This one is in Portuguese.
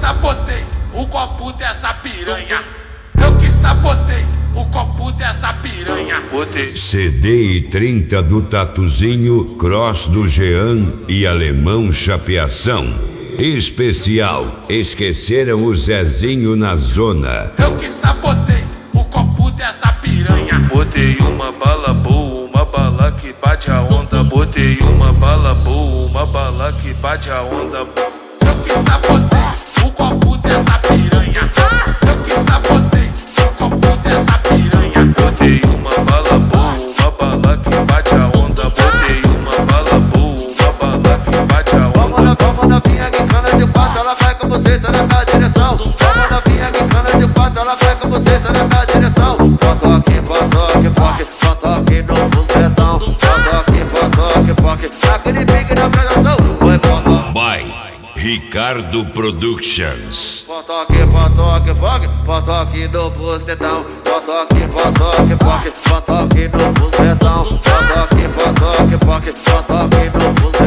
sabotei o copo dessa piranha. Eu que sabotei o copo dessa piranha. CDI 30 do Tatuzinho, Cross do Jean e Alemão Chapeação. Especial, esqueceram o Zezinho na zona. Eu que sabotei o copo dessa piranha. Botei uma bala boa, uma bala que bate a onda. Botei uma bala boa, uma bala que bate a onda. Eu que sabotei o copo dessa piranha. Eu que sabotei o copo dessa piranha. Botei uma bala boa, uma bala que bate a onda. Botei uma bala boa, uma bala que bate a onda. Vamos novinha que cana de pato, ela vai com você, tá na minha direção. Vamos novinha que cana de pato, ela vai com você, tá na minha direção. Potoque, potoque, poque, potoque no bucetão. Potoque, potoque, poque, aquele pique na prestação. Foi potoque. By Ricardo Productions. Potoque, potoque, poque, potoque no bucetão. Potoque, potoque, poque, potoque no bucetão. Potoque, potoque, poque, potoque no bucetão.